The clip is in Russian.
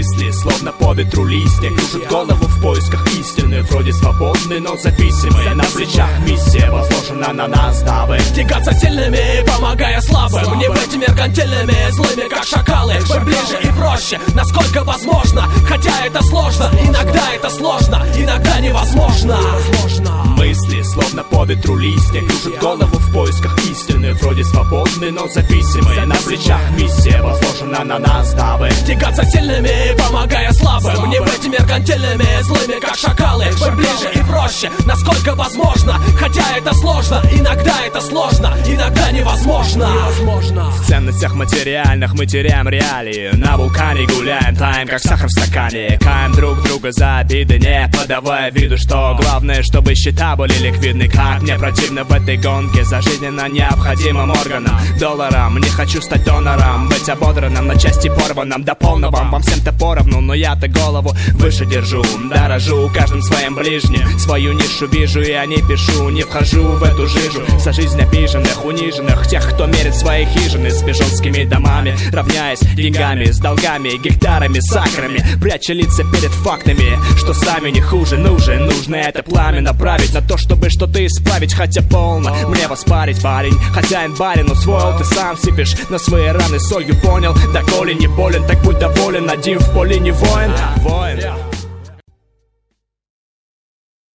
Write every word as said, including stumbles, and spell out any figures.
Мысли, словно по ветру листья, кружат голову в поисках истины. Вроде свободны, но зависимые. На плечах миссия возложена на нас, дабы тягаться сильными, помогая слабым. Не быть меркантильными, злыми, как шакалы. Мы ближе и проще, насколько возможно. Хотя это сложно, иногда это сложно, иногда невозможно. Мысли, словно по ветру листья, кружат голову в поисках истины. Вроде свободны, но зависимые. На плечах миссия возложена на нас, дабы тягаться сильными, помогая слабым. Не быть меркантильными, злыми, как шакалы. Мы ближе и проще, насколько возможно. Хотя это сложно, иногда это сложно, иногда невозможно. В ценностях материальных мы теряем реалии. На вулкане гуляем, таем, как сахар в стакане. Каем друг друга за обиды, не подавая виду, что главное, чтобы счета были ликвидны. Как мне противно в этой гонке за жизненно необходимым органом, долларом. Не хочу стать донором, быть ободранным, на части порванным до полного. Вам всем-то поровну, но я-то голову выше держу. Дорожу каждым своим ближним, свою нишу вижу и о ней пишу. Не вхожу в эту жижу за жизнь обиженных, униженных, тех, кто мерит свои хижины с пижонскими домами, равняясь деньгами с долгами, гектарами, с акрами, пряча лица перед фактами, что сами не хуже. Нужен, нужно это пламя направить на то, чтобы что-то исправить. Хотя полно мне воспарить, парень. Хозяин барин усвоил, ты сам сыпешь на свои раны солью, понял? Доколе не болен, так будь доволен. Один в поле не воин. Воин.